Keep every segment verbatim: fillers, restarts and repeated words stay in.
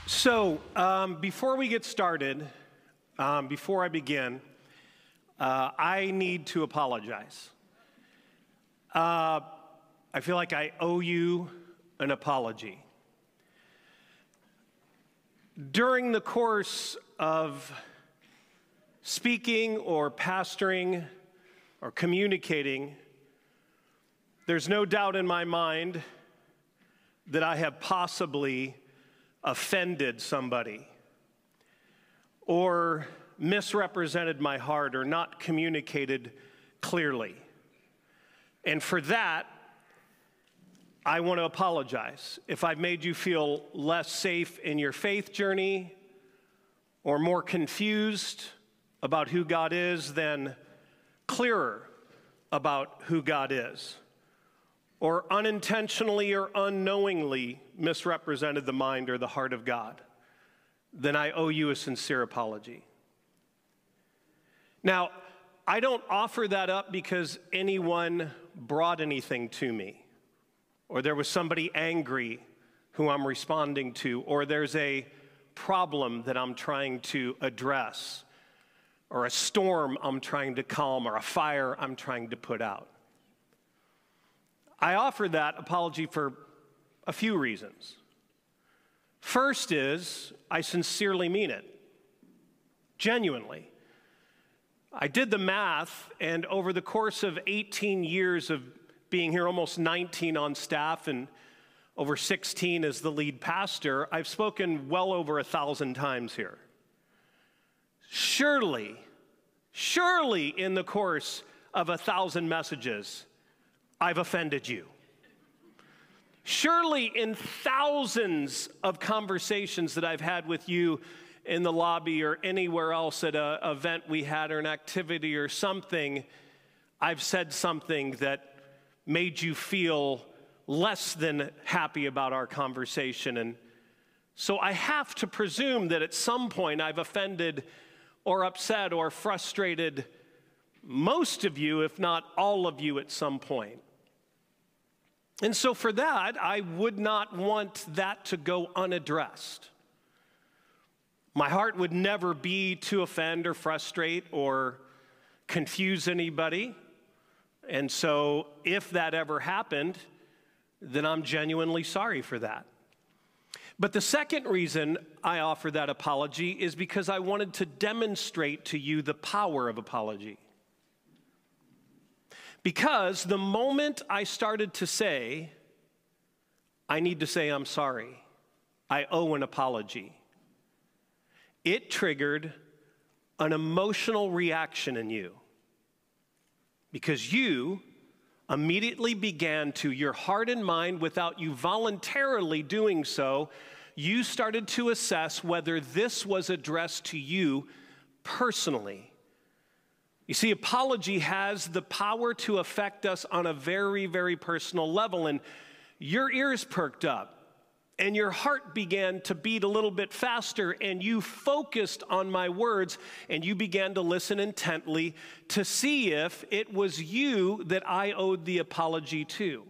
So, um, before we get started, um, before I begin, uh, I need to apologize. Uh, I feel like I owe you an apology. During the course of speaking or pastoring or communicating, there's no doubt in my mind that I have possibly offended somebody or misrepresented my heart or not communicated clearly. And for that, I want to apologize. If I've made you feel less safe in your faith journey or more confused about who God is than clearer about who God is, or unintentionally or unknowingly misrepresented the mind or the heart of God, then I owe you a sincere apology. Now, I don't offer that up because anyone brought anything to me, or there was somebody angry who I'm responding to, or there's a problem that I'm trying to address, or a storm I'm trying to calm, or a fire I'm trying to put out. I offer that apology for a few reasons. First is, I sincerely mean it, genuinely. I did the math, and over the course of eighteen years of being here, almost nineteen on staff, and over sixteen as the lead pastor, I've spoken well over a thousand times here. Surely, surely in the course of a thousand messages, I've offended you. Surely in thousands of conversations that I've had with you in the lobby or anywhere else at an event we had or an activity or something, I've said something that made you feel less than happy about our conversation. And so I have to presume that at some point I've offended or upset or frustrated most of you, if not all of you, at some point. And so for that, I would not want that to go unaddressed. My heart would never be to offend or frustrate or confuse anybody. And so if that ever happened, then I'm genuinely sorry for that. But the second reason I offer that apology is because I wanted to demonstrate to you the power of apology. Because the moment I started to say, I need to say I'm sorry, I owe an apology, it triggered an emotional reaction in you. Because you immediately began to, your heart and mind, without you voluntarily doing so, you started to assess whether this was addressed to you personally. You see, apology has the power to affect us on a very, very personal level. And your ears perked up, and your heart began to beat a little bit faster, and you focused on my words, and you began to listen intently to see if it was you that I owed the apology to.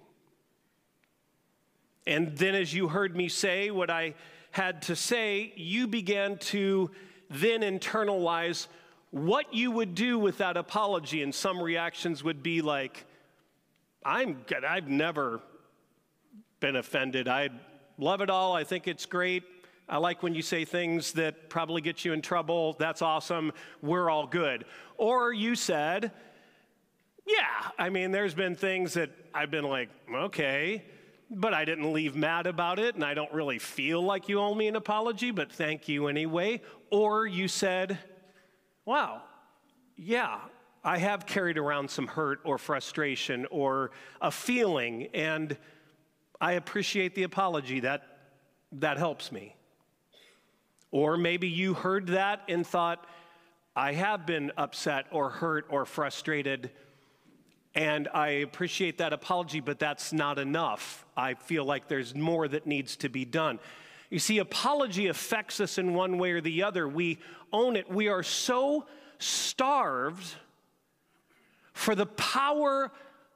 And then as you heard me say what I had to say, you began to then internalize what you would do with that apology. And some reactions would be like, I'm good. I've never been offended. I love it all. I think it's great. I like when you say things that probably get you in trouble. That's awesome. We're all good. Or you said, yeah, I mean, there's been things that I've been like, okay, but I didn't leave mad about it, and I don't really feel like you owe me an apology, but thank you anyway. Or you said, wow, yeah, I have carried around some hurt or frustration or a feeling, and I appreciate the apology. That, that helps me. Or maybe you heard that and thought, I have been upset or hurt or frustrated, and I appreciate that apology, but that's not enough. I feel like there's more that needs to be done. You see, apology affects us in one way or the other. We own it. We are so starved for the power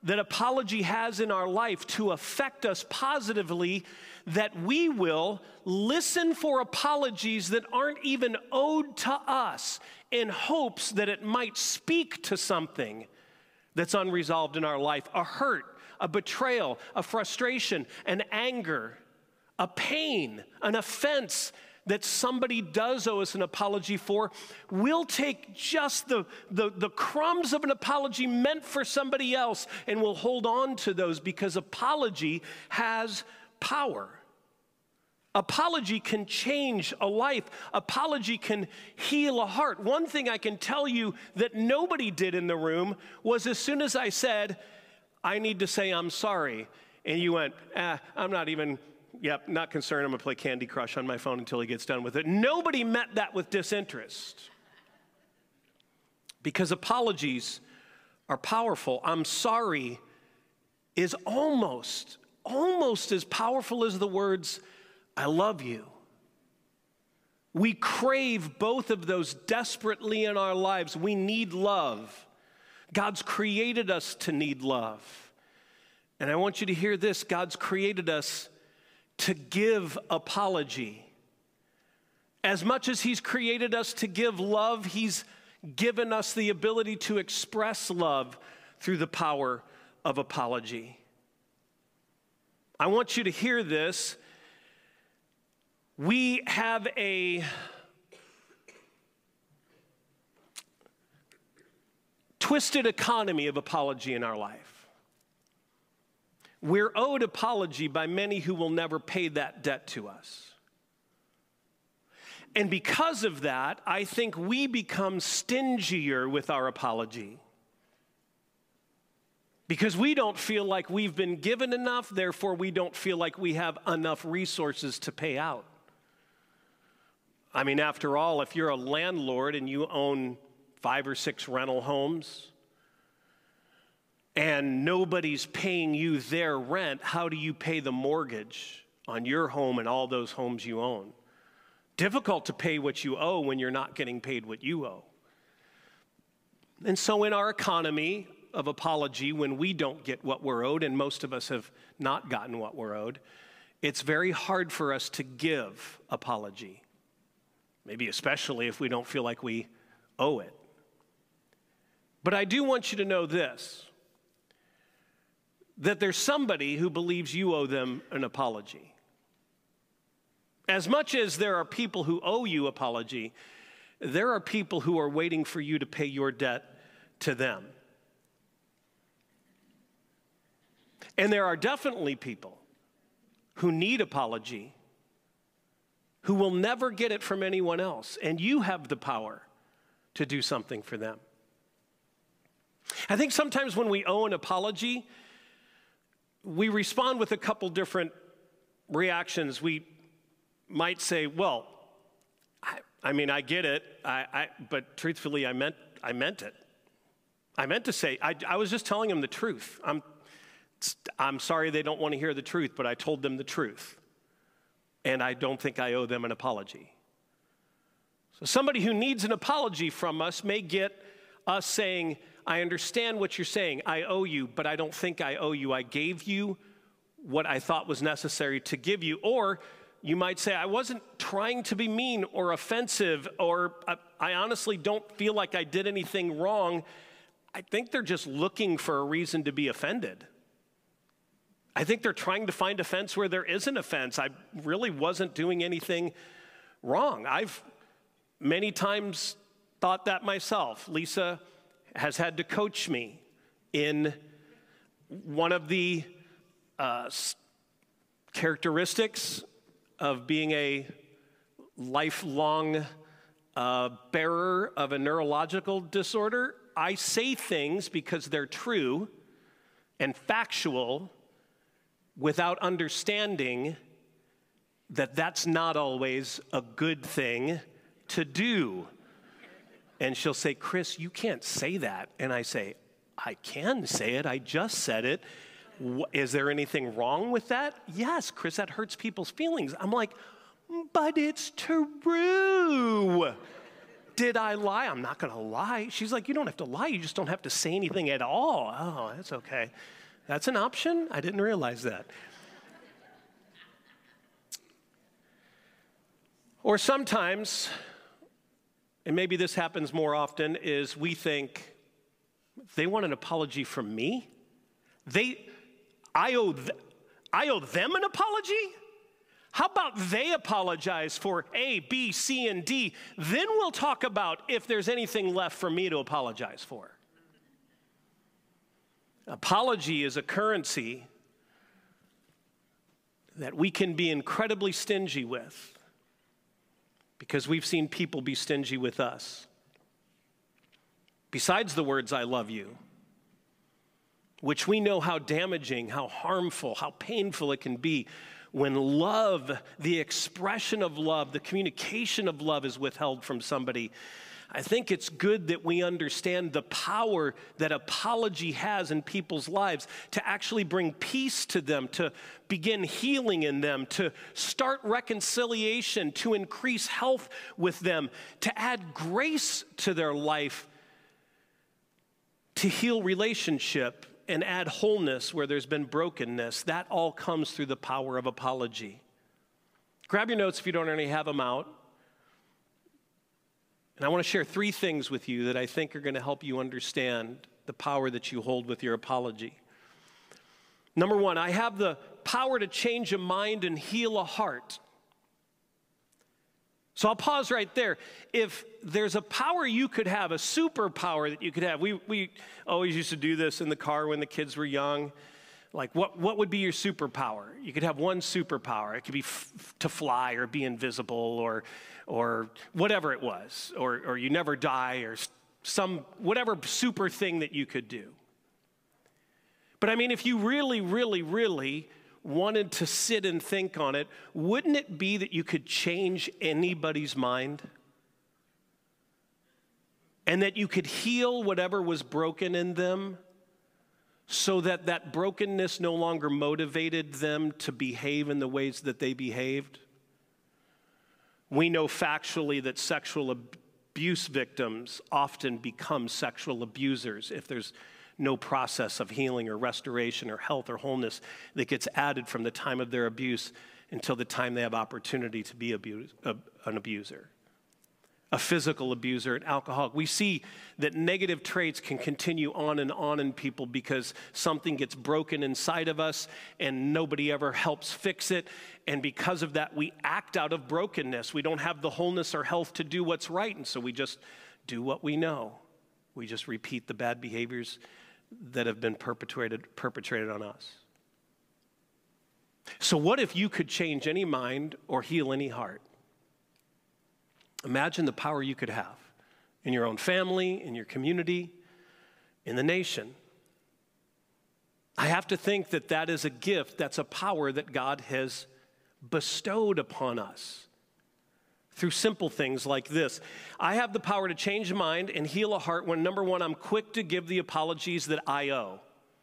that apology has in our life to affect us positively, that we will listen for apologies that aren't even owed to us in hopes that it might speak to something that's unresolved in our life, a hurt, a betrayal, a frustration, an anger, a pain, an offense that somebody does owe us an apology for. We'll take just the, the, the crumbs of an apology meant for somebody else, and we'll hold on to those because apology has power. Apology can change a life. Apology can heal a heart. One thing I can tell you that nobody did in the room was as soon as I said, I need to say I'm sorry, and you went, ah, I'm not even, yep, not concerned. I'm going to play Candy Crush on my phone until he gets done with it. Nobody met that with disinterest. Because apologies are powerful. I'm sorry is almost, almost as powerful as the words, I love you. We crave both of those desperately in our lives. We need love. God's created us to need love. And I want you to hear this. God's created us to give apology. As much as he's created us to give love, he's given us the ability to express love through the power of apology. I want you to hear this. We have a twisted economy of apology in our life. We're owed apology by many who will never pay that debt to us. And because of that, I think we become stingier with our apology. Because we don't feel like we've been given enough, therefore we don't feel like we have enough resources to pay out. I mean, after all, if you're a landlord and you own five or six rental homes and nobody's paying you their rent, how do you pay the mortgage on your home and all those homes you own? Difficult to pay what you owe when you're not getting paid what you owe. And so in our economy of apology, when we don't get what we're owed, and most of us have not gotten what we're owed, it's very hard for us to give apology. Maybe especially if we don't feel like we owe it. But I do want you to know this, that there's somebody who believes you owe them an apology. As much as there are people who owe you apology, there are people who are waiting for you to pay your debt to them. And there are definitely people who need apology, who will never get it from anyone else, and you have the power to do something for them. I think sometimes when we owe an apology, we respond with a couple different reactions. We might say, well, I, I mean, I get it, I, I, but truthfully, I meant, I meant it. I meant to say, I, I was just telling them the truth. I'm, I'm sorry they don't want to hear the truth, but I told them the truth. And I don't think I owe them an apology. So somebody who needs an apology from us may get us saying, I understand what you're saying. I owe you, but I don't think I owe you. I gave you what I thought was necessary to give you. Or you might say, I wasn't trying to be mean or offensive, or I, I honestly don't feel like I did anything wrong. I think they're just looking for a reason to be offended. I think they're trying to find offense where there isn't offense. I really wasn't doing anything wrong. I've many times thought that myself. Lisa has had to coach me in one of the uh, characteristics of being a lifelong uh, bearer of a neurological disorder. I say things because they're true and factual, without understanding that that's not always a good thing to do. And she'll say, Chris, you can't say that. And I say, I can say it. I just said it. Is there anything wrong with that? Yes, Chris, that hurts people's feelings. I'm like, but it's true. Did I lie? I'm not going to lie. She's like, you don't have to lie. You just don't have to say anything at all. Oh, that's okay. That's an option? I didn't realize that. Or sometimes, and maybe this happens more often, is we think, they want an apology from me? They, I owe, th- I owe them an apology? How about they apologize for A, B, C, and D? Then we'll talk about if there's anything left for me to apologize for. Apology is a currency that we can be incredibly stingy with, because we've seen people be stingy with us. Besides the words, I love you, which we know how damaging, how harmful, how painful it can be when love, the expression of love, the communication of love is withheld from somebody. I think it's good that we understand the power that apology has in people's lives to actually bring peace to them, to begin healing in them, to start reconciliation, to increase health with them, to add grace to their life, to heal relationship and add wholeness where there's been brokenness. That all comes through the power of apology. Grab your notes if you don't already have them out. And I want to share three things with you that I think are going to help you understand the power that you hold with your apology. Number one, I have the power to change a mind and heal a heart. So I'll pause right there. If there's a power you could have, a superpower that you could have, we, we always used to do this in the car when the kids were young. Like, what, what would be your superpower? You could have one superpower. It could be f- to fly or be invisible or or whatever it was, or, or you never die, or some, whatever super thing that you could do. But I mean, if you really, really, really wanted to sit and think on it, wouldn't it be that you could change anybody's mind? And that you could heal whatever was broken in them, so that that brokenness no longer motivated them to behave in the ways that they behaved? We know factually that sexual abuse victims often become sexual abusers if there's no process of healing or restoration or health or wholeness that gets added from the time of their abuse until the time they have opportunity to be abuse, uh, an abuser. A physical abuser, an alcoholic. We see that negative traits can continue on and on in people because something gets broken inside of us and nobody ever helps fix it. And because of that, we act out of brokenness. We don't have the wholeness or health to do what's right. And so we just do what we know. We just repeat the bad behaviors that have been perpetrated, perpetrated on us. So what if you could change any mind or heal any heart? Imagine the power you could have in your own family, in your community, in the nation. I have to think that that is a gift, that's a power that God has bestowed upon us through simple things like this. I have the power to change a mind and heal a heart when, number one, I'm quick to give the apologies that I owe.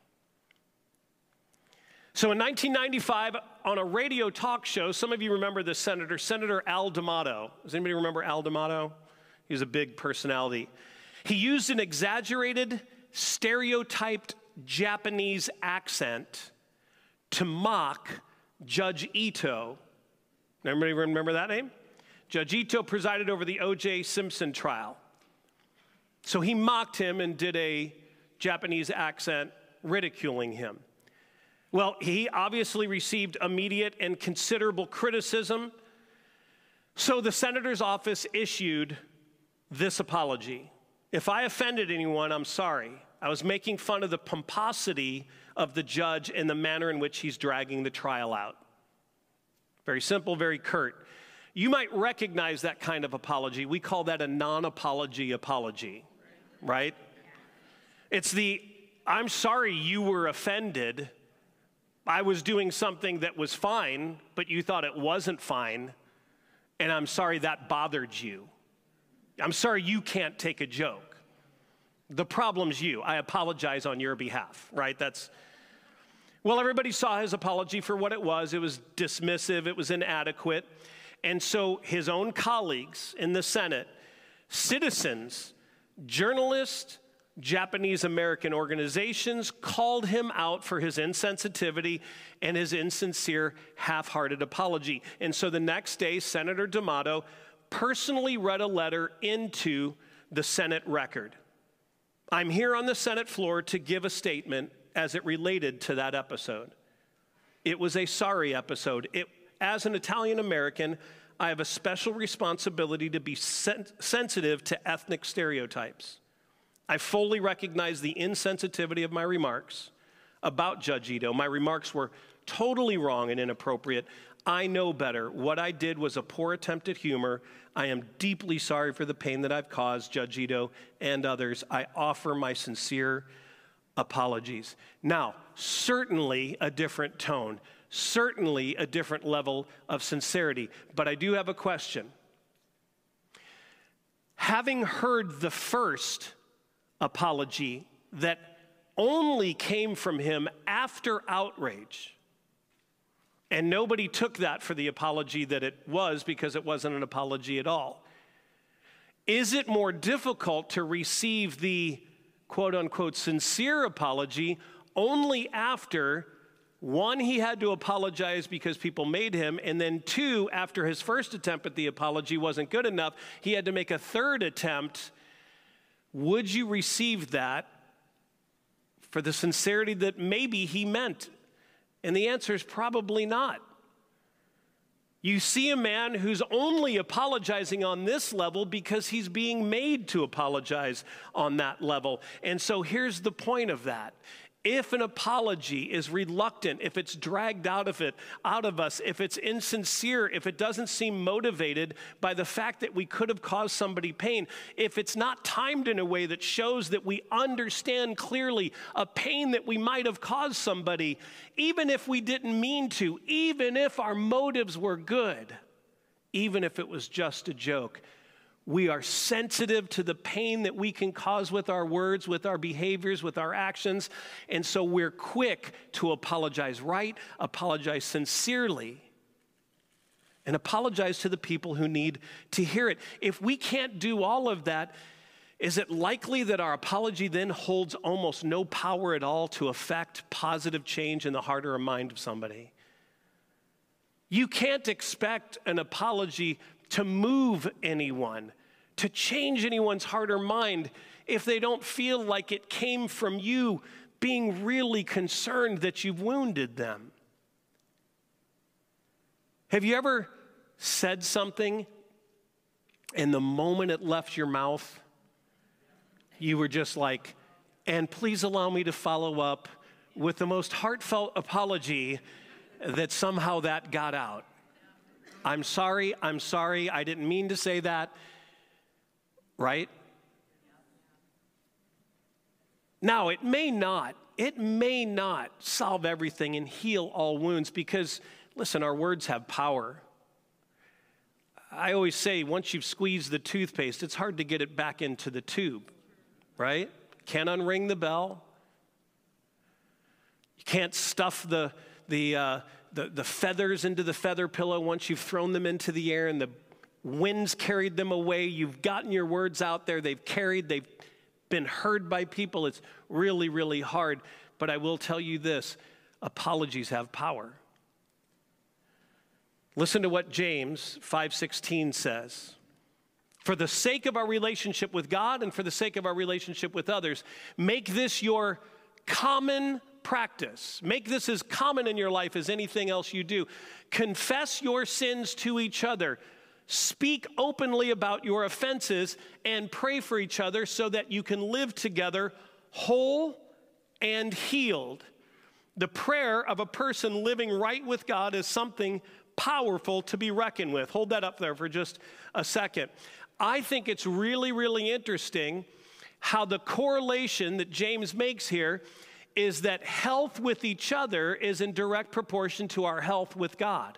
So in nineteen ninety-five, on a radio talk show, some of you remember this senator, Senator Al D'Amato. Does anybody remember Al D'Amato? He was a big personality. He used an exaggerated, stereotyped Japanese accent to mock Judge Ito. Anybody remember that name? Judge Ito presided over the O J Simpson trial. So he mocked him and did a Japanese accent ridiculing him. Well, he obviously received immediate and considerable criticism. So the senator's office issued this apology. If I offended anyone, I'm sorry. I was making fun of the pomposity of the judge and the manner in which he's dragging the trial out. Very simple, very curt. You might recognize that kind of apology. We call that a non-apology apology, right? It's the, I'm sorry you were offended. I was doing something that was fine, but you thought it wasn't fine, and I'm sorry that bothered you. I'm sorry you can't take a joke. The problem's you. I apologize on your behalf, right? That's, well, everybody saw his apology for what it was. It was dismissive. It was inadequate. And so his own colleagues in the Senate, citizens, journalists, Japanese American organizations called him out for his insensitivity and his insincere, half-hearted apology. And so the next day, Senator D'Amato personally read a letter into the Senate record. I'm here on the Senate floor to give a statement as it related to that episode. It was a sorry episode. It, as an Italian American, I have a special responsibility to be sen- sensitive to ethnic stereotypes. I fully recognize the insensitivity of my remarks about Judge Ito. My remarks were totally wrong and inappropriate. I know better. What I did was a poor attempt at humor. I am deeply sorry for the pain that I've caused Judge Ito and others. I offer my sincere apologies. Now, certainly a different tone, certainly a different level of sincerity, but I do have a question. Having heard the first apology that only came from him after outrage, and nobody took that for the apology that it was because it wasn't an apology at all, is it more difficult to receive the quote-unquote sincere apology only after, one, he had to apologize because people made him, and then two, after his first attempt at the apology wasn't good enough, he had to make a third attempt? Would you receive that for the sincerity that maybe he meant? And the answer is probably not. You see a man who's only apologizing on this level because he's being made to apologize on that level. And so here's the point of that. If an apology is reluctant, if it's dragged out of it, out of us, if it's insincere, if it doesn't seem motivated by the fact that we could have caused somebody pain, if it's not timed in a way that shows that we understand clearly a pain that we might have caused somebody, even if we didn't mean to, even if our motives were good, even if it was just a joke, we are sensitive to the pain that we can cause with our words, with our behaviors, with our actions. And so we're quick to apologize right, apologize sincerely, and apologize to the people who need to hear it. If we can't do all of that, is it likely that our apology then holds almost no power at all to affect positive change in the heart or mind of somebody? You can't expect an apology to move anyone, to change anyone's heart or mind if they don't feel like it came from you being really concerned that you've wounded them. Have you ever said something and the moment it left your mouth, you were just like, and please allow me to follow up with the most heartfelt apology that somehow that got out? I'm sorry, I'm sorry, I didn't mean to say that, right? Now, it may not, it may not solve everything and heal all wounds because, listen, our words have power. I always say once you've squeezed the toothpaste, it's hard to get it back into the tube, right? Can't unring the bell. You can't stuff the, the, uh, The, the feathers into the feather pillow once you've thrown them into the air and the wind's carried them away. You've gotten your words out there. They've carried. They've been heard by people. It's really, really hard. But I will tell you this, apologies have power. Listen to what James five sixteen says. For the sake of our relationship with God and for the sake of our relationship with others, make this your common practice. Make this as common in your life as anything else you do. Confess your sins to each other. Speak openly about your offenses and pray for each other so that you can live together whole and healed. The prayer of a person living right with God is something powerful to be reckoned with. Hold that up there for just a second. I think it's really, really interesting how the correlation that James makes here is that health with each other is in direct proportion to our health with God.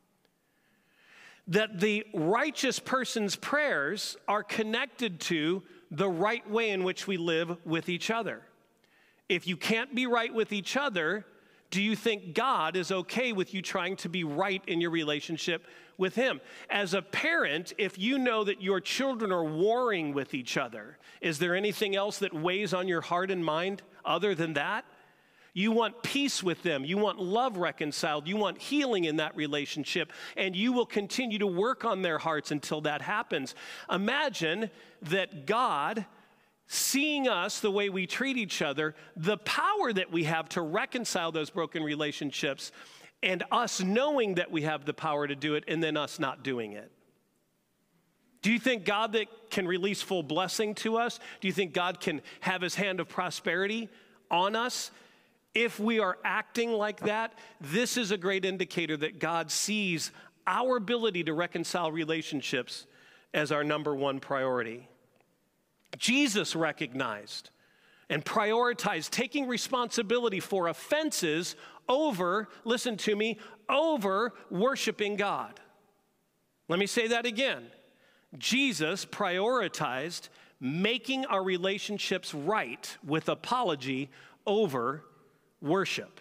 That the righteous person's prayers are connected to the right way in which we live with each other. If you can't be right with each other, do you think God is okay with you trying to be right in your relationship with him? As a parent, if you know that your children are warring with each other, is there anything else that weighs on your heart and mind other than that? You want peace with them. You want love reconciled. You want healing in that relationship, and you will continue to work on their hearts until that happens. Imagine that God, seeing us the way we treat each other, the power that we have to reconcile those broken relationships, and us knowing that we have the power to do it, and then us not doing it. Do you think God that can release full blessing to us? Do you think God can have his hand of prosperity on us? If we are acting like that, this is a great indicator that God sees our ability to reconcile relationships as our number one priority. Jesus recognized and prioritized taking responsibility for offenses over, listen to me, over worshiping God. Let me say that again. Jesus prioritized making our relationships right with apology over worship.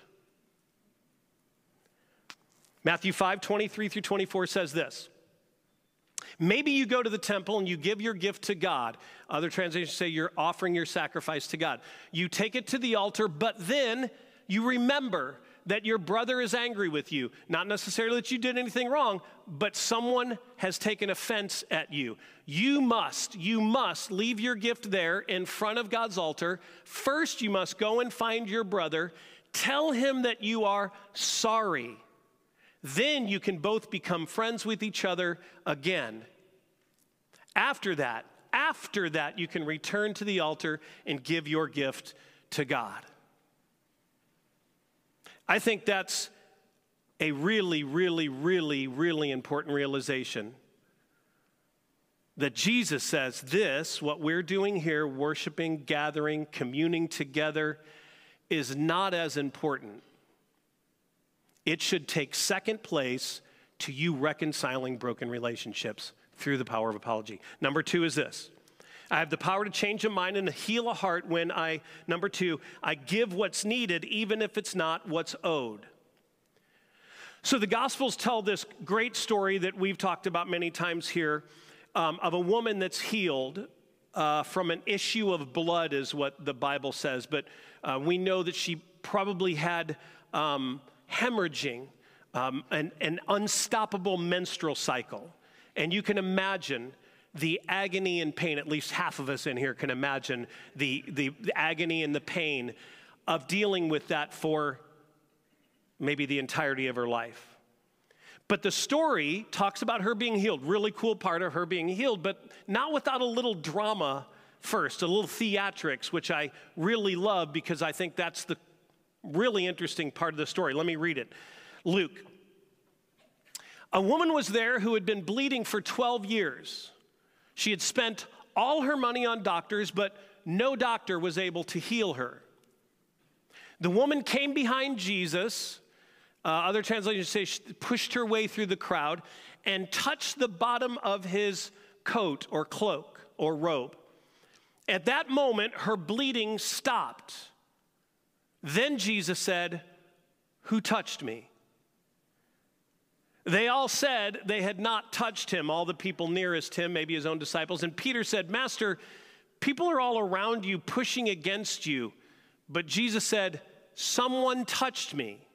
Matthew five, twenty-three through twenty-four says this. Maybe you go to the temple and you give your gift to God. Other translations say you're offering your sacrifice to God. You take it to the altar, but then you remember that your brother is angry with you. Not necessarily that you did anything wrong, but someone has taken offense at you. You must, you must leave your gift there in front of God's altar. First, you must go and find your brother. Tell him that you are sorry. Then you can both become friends with each other again. After that, after that, you can return to the altar and give your gift to God. I think that's a really, really, really, really important realization. That Jesus says this, what we're doing here, worshiping, gathering, communing together, is not as important. It should take second place to you reconciling broken relationships through the power of apology. Number two is this. I have the power to change a mind and to heal a heart when I, number two, I give what's needed even if it's not what's owed. So the Gospels tell this great story that we've talked about many times here um, of a woman that's healed uh, from an issue of blood is what the Bible says. But uh, we know that she probably had um, hemorrhaging, um, an, an unstoppable menstrual cycle. And you can imagine the agony and pain, at least half of us in here can imagine the, the, the agony and the pain of dealing with that for maybe the entirety of her life. But the story talks about her being healed, really cool part of her being healed, but not without a little drama first, a little theatrics, which I really love because I think that's the really interesting part of the story. Let me read it. Luke. A woman was there who had been bleeding for twelve years. She had spent all her money on doctors, but no doctor was able to heal her. The woman came behind Jesus, uh, other translations say she pushed her way through the crowd, and touched the bottom of his coat or cloak or robe. At that moment, her bleeding stopped. Then Jesus said, "Who touched me?" They all said they had not touched him, all the people nearest him, maybe his own disciples. And Peter said, "Master, people are all around you pushing against you." But Jesus said, "Someone touched me.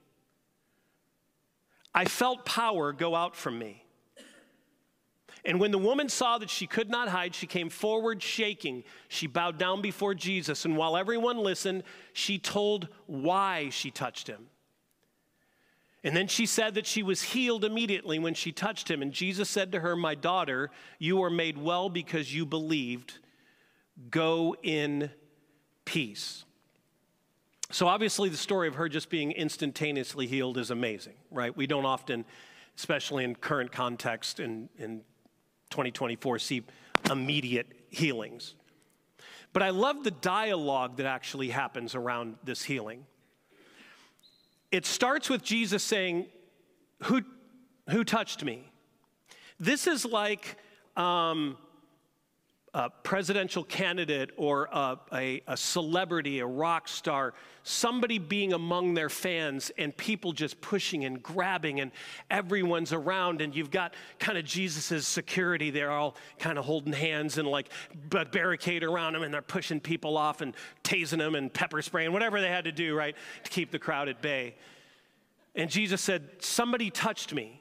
I felt power go out from me." And when the woman saw that she could not hide, she came forward shaking. She bowed down before Jesus. And while everyone listened, she told why she touched him. And then she said that she was healed immediately when she touched him. And Jesus said to her, "My daughter, you are made well because you believed. Go in peace." So obviously the story of her just being instantaneously healed is amazing, right? We don't often, especially in current context in, in twenty twenty-four, see immediate healings. But I love the dialogue that actually happens around this healing. It starts with Jesus saying, who, who touched me? This is like um, a presidential candidate or a, a, a celebrity, a rock star, somebody being among their fans and people just pushing and grabbing and everyone's around and you've got kind of Jesus's security. They're all kind of holding hands and like a barricade around them and they're pushing people off and tasing them and pepper spraying, whatever they had to do, right, to keep the crowd at bay. And Jesus said, somebody touched me.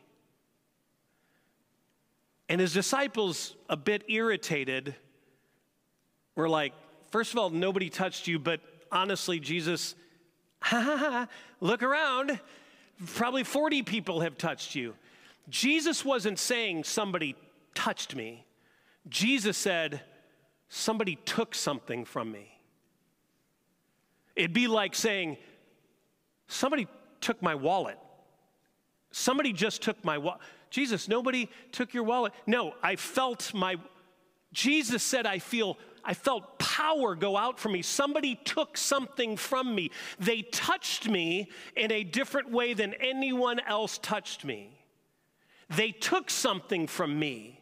And his disciples, a bit irritated, were like, first of all, nobody touched you, but honestly, Jesus, ha ha ha, look around. Probably forty people have touched you. Jesus wasn't saying somebody touched me. Jesus said, somebody took something from me. It'd be like saying, somebody took my wallet. Somebody just took my wallet. Jesus, nobody took your wallet. No, I felt my, Jesus said, I feel, I felt power go out from me. Somebody took something from me. They touched me in a different way than anyone else touched me. They took something from me.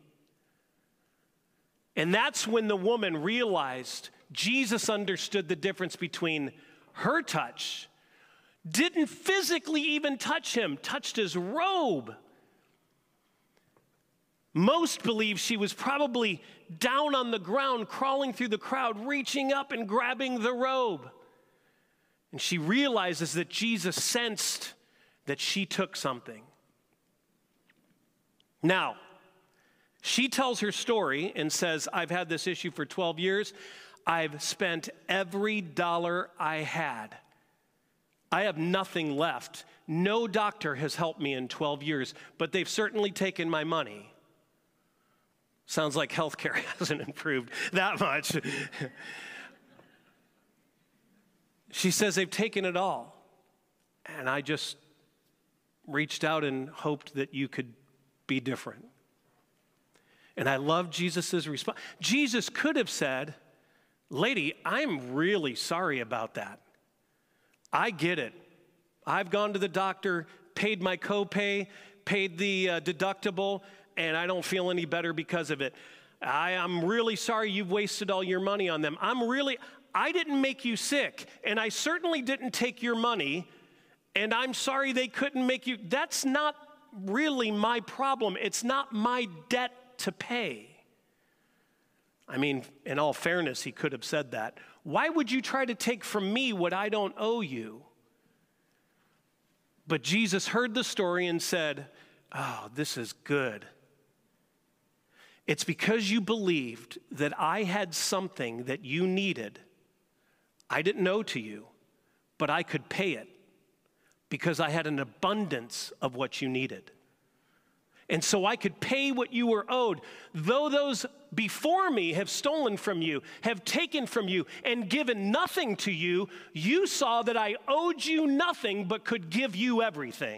And that's when the woman realized Jesus understood the difference between her touch, didn't physically even touch him, touched his robe. Most believe she was probably down on the ground, crawling through the crowd, reaching up and grabbing the robe. And she realizes that Jesus sensed that she took something. Now, she tells her story and says, I've had this issue for twelve years. I've spent every dollar I had. I have nothing left. No doctor has helped me in twelve years, but they've certainly taken my money. Sounds like healthcare hasn't improved that much. She says they've taken it all. And I just reached out and hoped that you could be different. And I love Jesus' response. Jesus could have said, lady, I'm really sorry about that. I get it. I've gone to the doctor, paid my copay, paid the uh, deductible, and I don't feel any better because of it. I am really sorry you've wasted all your money on them. I'm really, I didn't make you sick, and I certainly didn't take your money, and I'm sorry they couldn't make you. That's not really my problem. It's not my debt to pay. I mean, in all fairness, he could have said that. Why would you try to take from me what I don't owe you? But Jesus heard the story and said, oh, this is good. It's because you believed that I had something that you needed. I didn't owe to you, but I could pay it because I had an abundance of what you needed. And so I could pay what you were owed. Though those before me have stolen from you, have taken from you, and given nothing to you, you saw that I owed you nothing but could give you everything.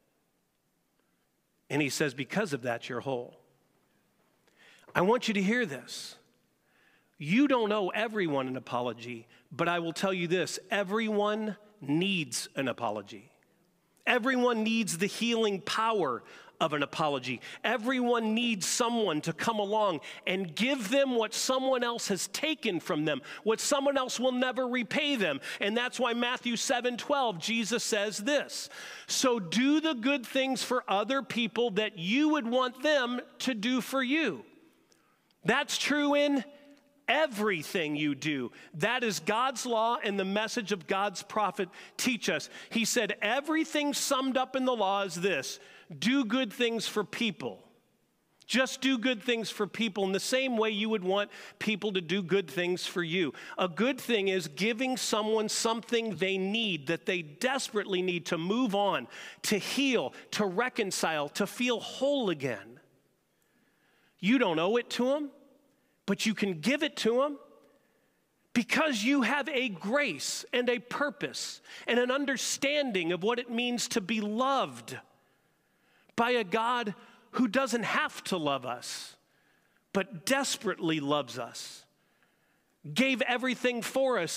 And he says, because of that, you're whole. I want you to hear this. You don't owe everyone an apology, but I will tell you this, everyone needs an apology. Everyone needs the healing power of an apology. Everyone needs someone to come along and give them what someone else has taken from them, what someone else will never repay them. And that's why Matthew seven twelve, Jesus says this, so do the good things for other people that you would want them to do for you. That's true in everything you do. That is God's law, and the message of God's prophet teach us. He said everything summed up in the law is this: do good things for people. Just do good things for people in the same way you would want people to do good things for you. A good thing is giving someone something they need, that they desperately need to move on, to heal, to reconcile, to feel whole again. You don't owe it to them, but you can give it to them because you have a grace and a purpose and an understanding of what it means to be loved by a God who doesn't have to love us, but desperately loves us, gave everything for us.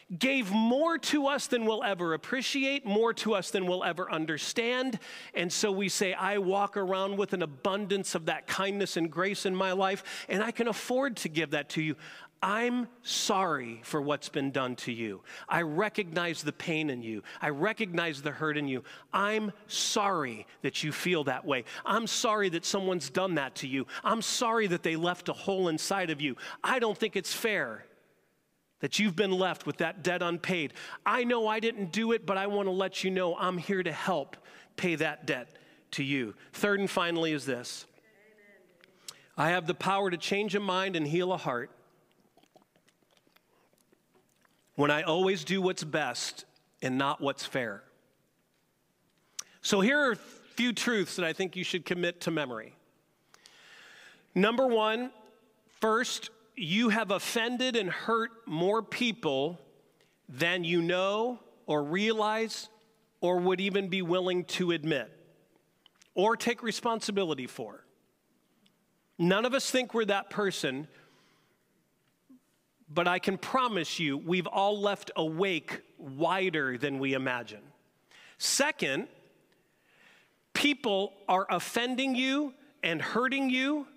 gave more to us than we'll ever appreciate, more to us than we'll ever understand. And so we say, I walk around with an abundance of that kindness and grace in my life, and I can afford to give that to you. I'm sorry for what's been done to you. I recognize the pain in you. I recognize the hurt in you. I'm sorry that you feel that way. I'm sorry that someone's done that to you. I'm sorry that they left a hole inside of you. I don't think it's fair that you've been left with that debt unpaid. I know I didn't do it, but I want to let you know I'm here to help pay that debt to you. Third and finally is this. I have the power to change a mind and heal a heart when I always do what's best and not what's fair. So here are a few truths that I think you should commit to memory. Number one, first, you have offended and hurt more people than you know or realize or would even be willing to admit or take responsibility for. None of us think we're that person, but I can promise you we've all left a wake wider than we imagine. Second, people are offending you and hurting you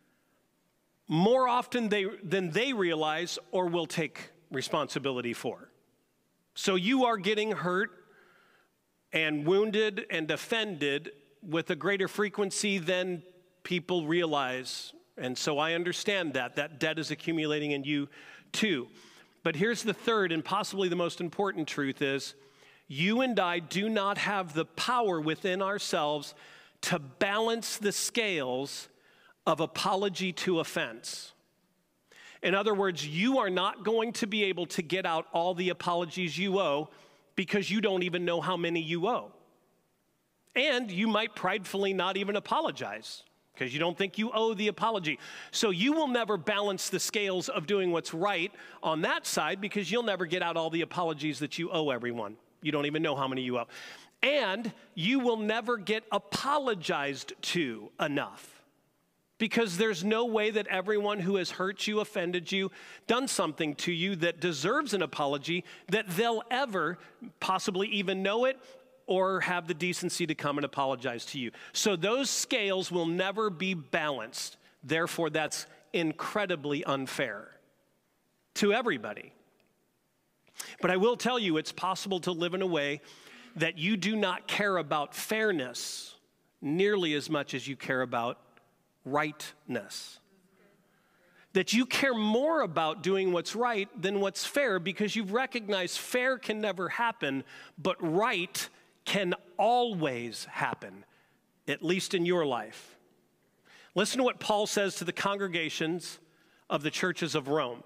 more often they, than they realize or will take responsibility for. So you are getting hurt and wounded and offended with a greater frequency than people realize. And so I understand that. That debt is accumulating in you too. But here's the third and possibly the most important truth is, you and I do not have the power within ourselves to balance the scales of apology to offense. In other words, you are not going to be able to get out all the apologies you owe because you don't even know how many you owe. And you might pridefully not even apologize because you don't think you owe the apology. So you will never balance the scales of doing what's right on that side because you'll never get out all the apologies that you owe everyone. You don't even know how many you owe. And you will never get apologized to enough. Because there's no way that everyone who has hurt you, offended you, done something to you that deserves an apology, that they'll ever possibly even know it or have the decency to come and apologize to you. So those scales will never be balanced. Therefore, that's incredibly unfair to everybody. But I will tell you, it's possible to live in a way that you do not care about fairness nearly as much as you care about rightness. That you care more about doing what's right than what's fair because you've recognized fair can never happen, but right can always happen, at least in your life. Listen to what Paul says to the congregations of the churches of Rome.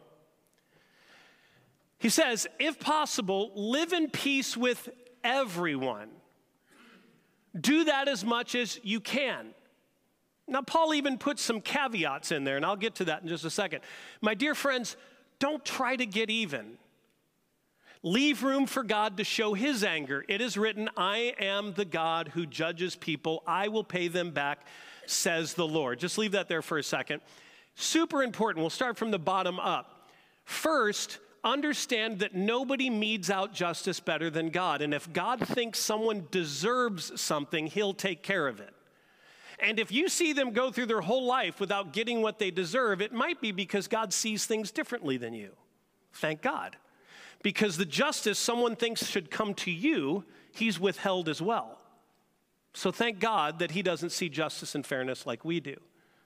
He says, if possible, live in peace with everyone. Do that as much as you can. Now, Paul even puts some caveats in there, and I'll get to that in just a second. My dear friends, don't try to get even. Leave room for God to show his anger. It is written, I am the God who judges people. I will pay them back, says the Lord. Just leave that there for a second. Super important. We'll start from the bottom up. First, understand that nobody metes out justice better than God. And if God thinks someone deserves something, he'll take care of it. And if you see them go through their whole life without getting what they deserve, it might be because God sees things differently than you. Thank God. Because the justice someone thinks should come to you, he's withheld as well. So thank God that he doesn't see justice and fairness like we do.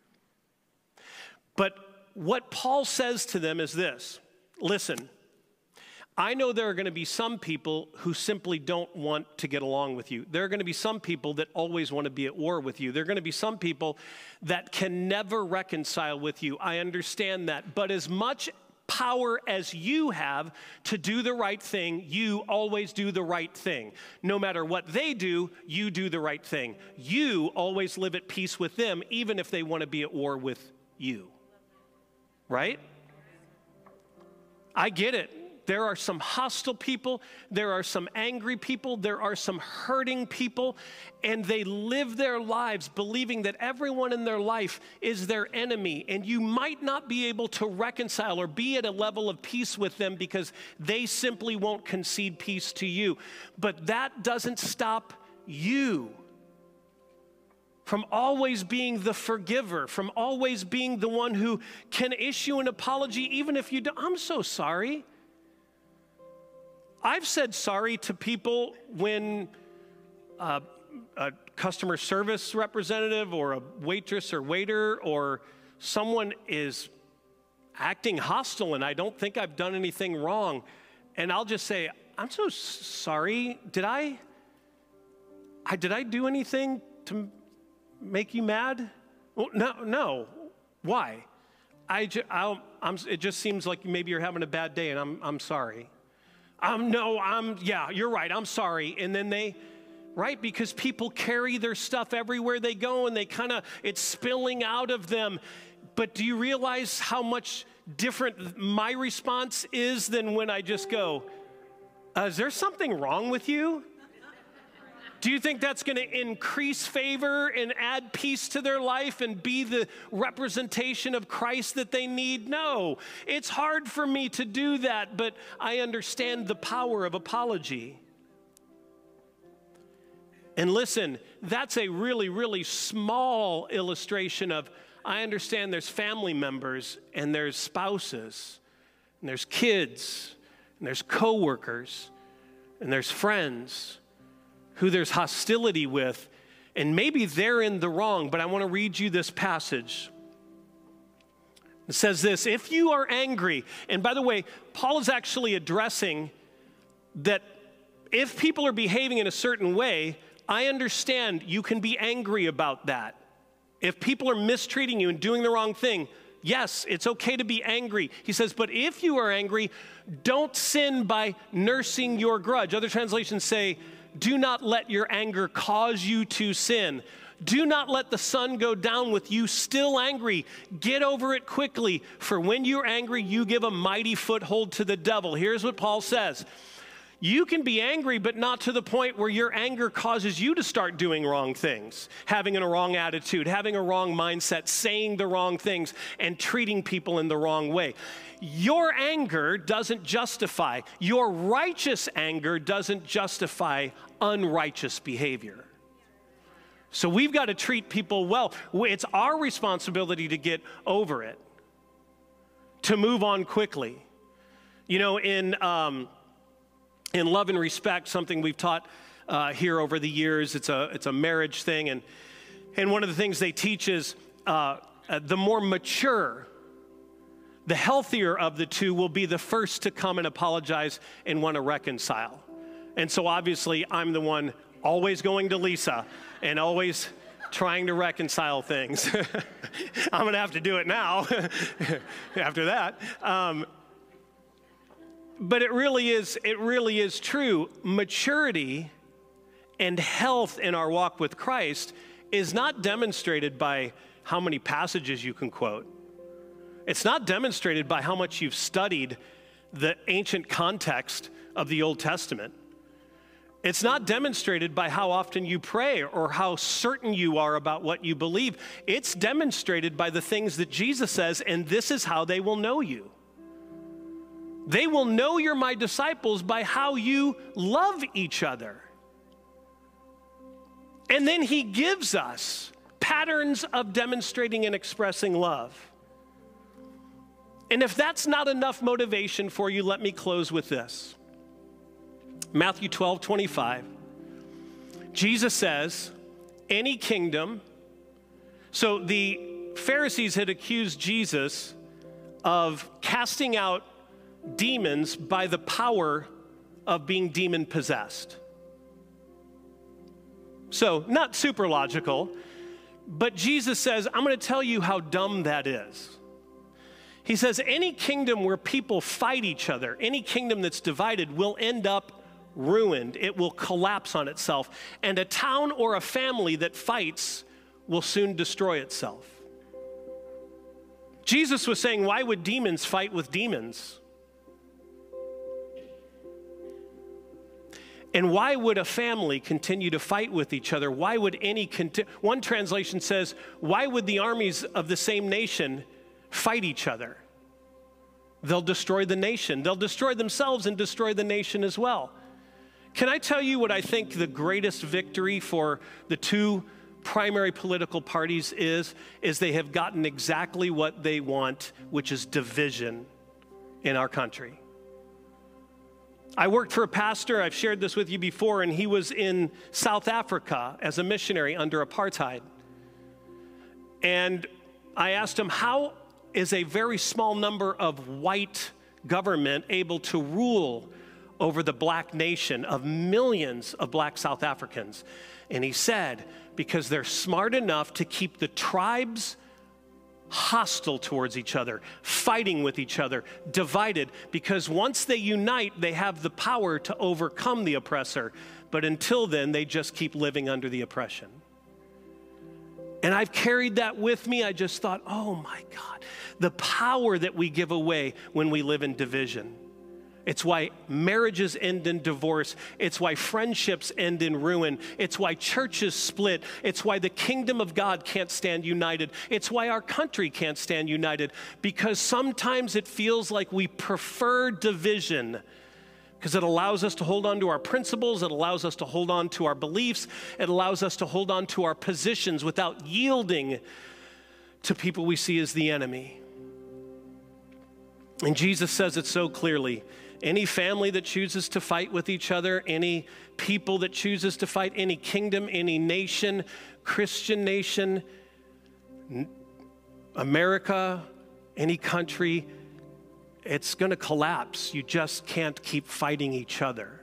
But what Paul says to them is this. Listen, I know there are going to be some people who simply don't want to get along with you. There are going to be some people that always want to be at war with you. There are going to be some people that can never reconcile with you. I understand that. But as much power as you have to do the right thing, you always do the right thing. No matter what they do, you do the right thing. You always live at peace with them, even if they want to be at war with you. Right? I get it. There are some hostile people, there are some angry people, there are some hurting people, and they live their lives believing that everyone in their life is their enemy, and you might not be able to reconcile or be at a level of peace with them because they simply won't concede peace to you. But that doesn't stop you from always being the forgiver, from always being the one who can issue an apology even if you don't. I'm so sorry. I've said sorry to people when uh, a customer service representative or a waitress or waiter or someone is acting hostile and I don't think I've done anything wrong. And I'll just say, I'm so sorry. Did I, I did I do anything to make you mad? Well, no, no. Why? I ju- I'll, I'm, it just seems like maybe you're having a bad day and I'm, I'm sorry. Um, no, I'm, yeah, you're right, I'm sorry. And then they, right, because people carry their stuff everywhere they go and they kind of, it's spilling out of them. But do you realize how much different my response is than when I just go, uh, is there something wrong with you? Do you think that's going to increase favor and add peace to their life and be the representation of Christ that they need? No, it's hard for me to do that, but I understand the power of apology. And listen, that's a really, really small illustration of, I understand there's family members and there's spouses and there's kids and there's coworkers and there's friends who there's hostility with, and maybe they're in the wrong, but I want to read you this passage. It says this, if you are angry, and by the way, Paul is actually addressing that if people are behaving in a certain way, I understand you can be angry about that. If people are mistreating you and doing the wrong thing, yes, it's okay to be angry. He says, but if you are angry, don't sin by nursing your grudge. Other translations say, do not let your anger cause you to sin. Do not let the sun go down with you still angry. Get over it quickly, for when you're angry, you give a mighty foothold to the devil. Here's what Paul says. You can be angry, but not to the point where your anger causes you to start doing wrong things, having a wrong attitude, having a wrong mindset, saying the wrong things, and treating people in the wrong way. Your anger doesn't justify, your righteous anger doesn't justify unrighteous behavior. So we've got to treat people well. It's our responsibility to get over it, to move on quickly. You know, in... Um, In Love and Respect, something we've taught uh, here over the years, it's a it's a marriage thing, and and one of the things they teach is uh, uh, the more mature, the healthier of the two will be the first to come and apologize and want to reconcile. And so obviously I'm the one always going to Lisa and always trying to reconcile things. I'm going to have to do it now after that. Um, But it really is, it really is true. Maturity and health in our walk with Christ is not demonstrated by how many passages you can quote. It's not demonstrated by how much you've studied the ancient context of the Old Testament. It's not demonstrated by how often you pray or how certain you are about what you believe. It's demonstrated by the things that Jesus says, and this is how they will know you. They will know you're my disciples by how you love each other. And then he gives us patterns of demonstrating and expressing love. And if that's not enough motivation for you, let me close with this. Matthew twelve twenty-five. Jesus says, any kingdom. So the Pharisees had accused Jesus of casting out demons by the power of being demon possessed. So not super logical, but Jesus says, I'm going to tell you how dumb that is. He says any kingdom where people fight each other, any kingdom that's divided will end up ruined. It will collapse on itself. And a town or a family that fights will soon destroy itself. Jesus was saying, why would demons fight with demons? And why would a family continue to fight with each other? Why would any, conti- one translation says, why would the armies of the same nation fight each other? They'll destroy the nation. They'll destroy themselves and destroy the nation as well. Can I tell you what I think the greatest victory for the two primary political parties is? Is they have gotten exactly what they want, which is division in our country. I worked for a pastor, I've shared this with you before, and he was in South Africa as a missionary under apartheid. And I asked him, how is a very small number of white government able to rule over the black nation of millions of black South Africans? And he said, because they're smart enough to keep the tribes hostile towards each other, fighting with each other, divided, because once they unite, they have the power to overcome the oppressor. But until then, they just keep living under the oppression. And I've carried that with me. I just thought, oh my God, the power that we give away when we live in division. It's why marriages end in divorce. It's why friendships end in ruin. It's why churches split. It's why the kingdom of God can't stand united. It's why our country can't stand united, because sometimes it feels like we prefer division because it allows us to hold on to our principles. It allows us to hold on to our beliefs. It allows us to hold on to our positions without yielding to people we see as the enemy. And Jesus says it so clearly. Any family that chooses to fight with each other, any people that chooses to fight, any kingdom, any nation, Christian nation, America, any country, it's going to collapse. You just can't keep fighting each other.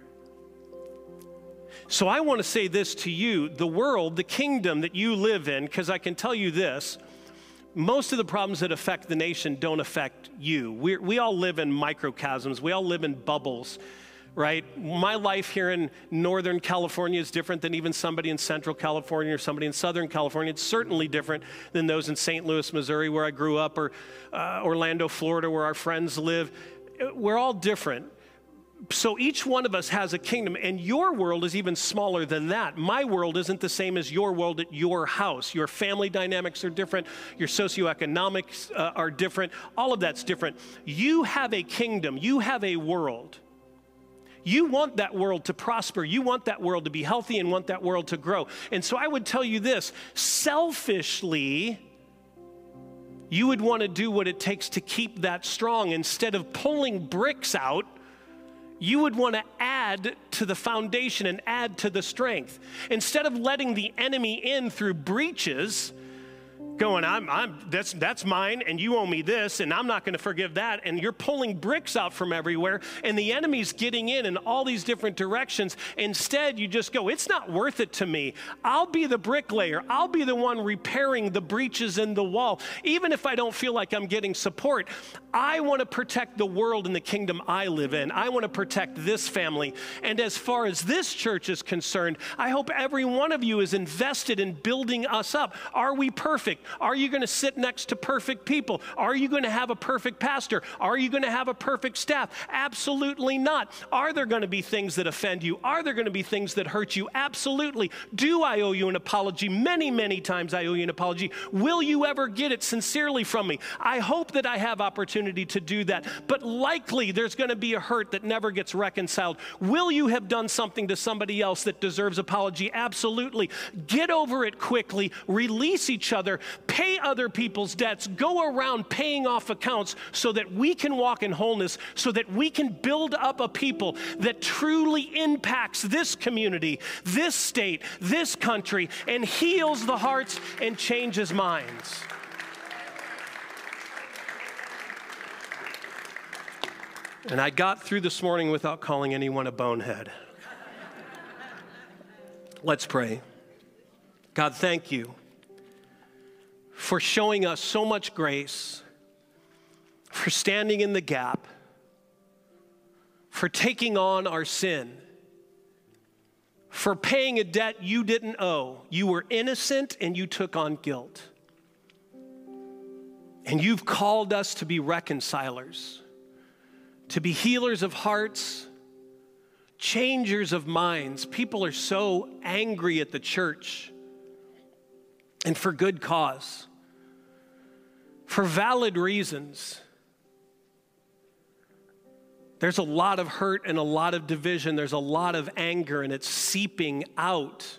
So I want to say this to you, the world, the kingdom that you live in, because I can tell you this, most of the problems that affect the nation don't affect you. We're, we all live in microcosms. We all live in bubbles, right? My life here in Northern California is different than even somebody in Central California or somebody in Southern California. It's certainly different than those in Saint Louis, Missouri, where I grew up, or uh, Orlando, Florida, where our friends live. We're all different. So each one of us has a kingdom, and your world is even smaller than that. My world isn't the same as your world at your house. Your family dynamics are different. Your socioeconomics uh, are different. All of that's different. You have a kingdom. You have a world. You want that world to prosper. You want that world to be healthy and want that world to grow. And so I would tell you this, selfishly, you would want to do what it takes to keep that strong. Instead of pulling bricks out, you would want to add to the foundation and add to the strength. Instead of letting the enemy in through breaches, going, I'm, I'm, that's, that's mine, and you owe me this, and I'm not going to forgive that, and you're pulling bricks out from everywhere, and the enemy's getting in in all these different directions. Instead, you just go, it's not worth it to me. I'll be the bricklayer. I'll be the one repairing the breaches in the wall. Even if I don't feel like I'm getting support, I want to protect the world and the kingdom I live in. I want to protect this family. And as far as this church is concerned, I hope every one of you is invested in building us up. Are we perfect? Are you going to sit next to perfect people? Are you going to have a perfect pastor? Are you going to have a perfect staff? Absolutely not. Are there going to be things that offend you? Are there going to be things that hurt you? Absolutely. Do I owe you an apology? Many, many times I owe you an apology. Will you ever get it sincerely from me? I hope that I have opportunity to do that, but likely there's going to be a hurt that never gets reconciled. Will you have done something to somebody else that deserves apology? Absolutely. Get over it quickly. Release each other. Pay other people's debts. Go around paying off accounts so that we can walk in wholeness, so that we can build up a people that truly impacts this community, this state, this country, and heals the hearts and changes minds. And I got through this morning without calling anyone a bonehead. Let's pray. God, thank you for showing us so much grace, for standing in the gap, for taking on our sin, for paying a debt you didn't owe. You were innocent and you took on guilt. And you've called us to be reconcilers, to be healers of hearts, changers of minds. People are so angry at the church, and for good cause, for valid reasons. There's a lot of hurt and a lot of division. There's a lot of anger, and it's seeping out.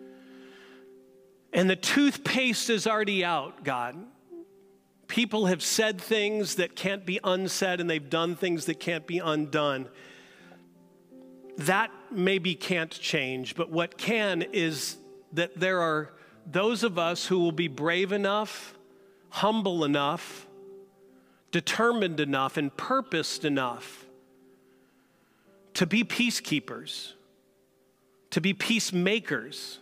And the toothpaste is already out, God. People have said things that can't be unsaid, and they've done things that can't be undone. That maybe can't change, but what can is that there are those of us who will be brave enough, humble enough, determined enough, and purposed enough to be peacekeepers, to be peacemakers,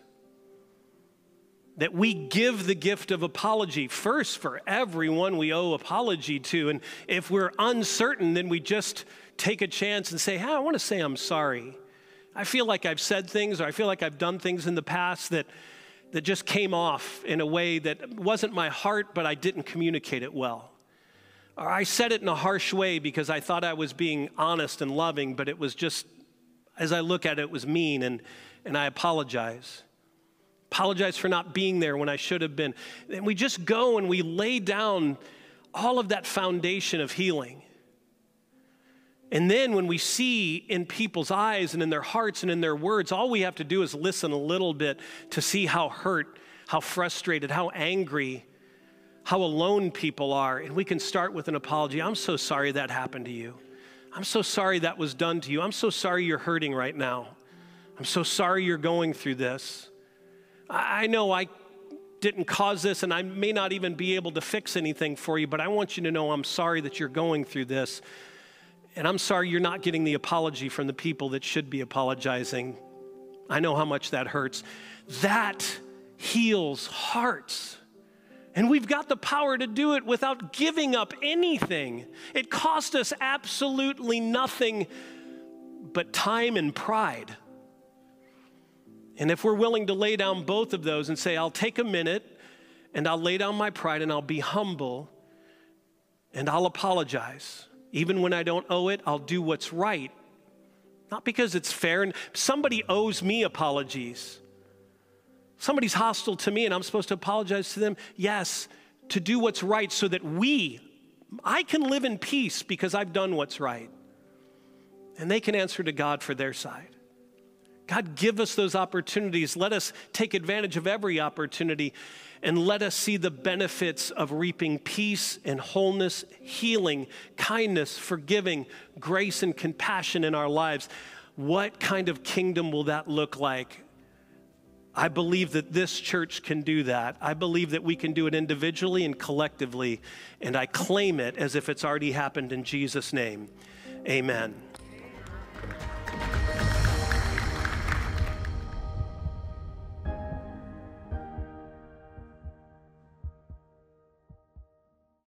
that we give the gift of apology first for everyone we owe apology to. And if we're uncertain, then we just take a chance and say, hey, I want to say I'm sorry. I feel like I've said things, or I feel like I've done things in the past that, that just came off in a way that wasn't my heart, but I didn't communicate it well. Or I said it in a harsh way because I thought I was being honest and loving, but it was just, as I look at it, it was mean, and, and I apologize. Apologize for not being there when I should have been. And we just go and we lay down all of that foundation of healing. And then when we see in people's eyes and in their hearts and in their words, all we have to do is listen a little bit to see how hurt, how frustrated, how angry, how alone people are. And we can start with an apology. I'm so sorry that happened to you. I'm so sorry that was done to you. I'm so sorry you're hurting right now. I'm so sorry you're going through this. I know I didn't cause this, and I may not even be able to fix anything for you, but I want you to know I'm sorry that you're going through this. And I'm sorry you're not getting the apology from the people that should be apologizing. I know how much that hurts. That heals hearts. And we've got the power to do it without giving up anything. It cost us absolutely nothing but time and pride. And if we're willing to lay down both of those and say, I'll take a minute and I'll lay down my pride and I'll be humble and I'll apologize. Even when I don't owe it, I'll do what's right. Not because it's fair. And somebody owes me apologies. Somebody's hostile to me and I'm supposed to apologize to them. Yes, to do what's right so that we, I can live in peace because I've done what's right. And they can answer to God for their side. God, give us those opportunities. Let us take advantage of every opportunity and let us see the benefits of reaping peace and wholeness, healing, kindness, forgiving, grace, and compassion in our lives. What kind of kingdom will that look like? I believe that this church can do that. I believe that we can do it individually and collectively, and I claim it as if it's already happened in Jesus' name. Amen.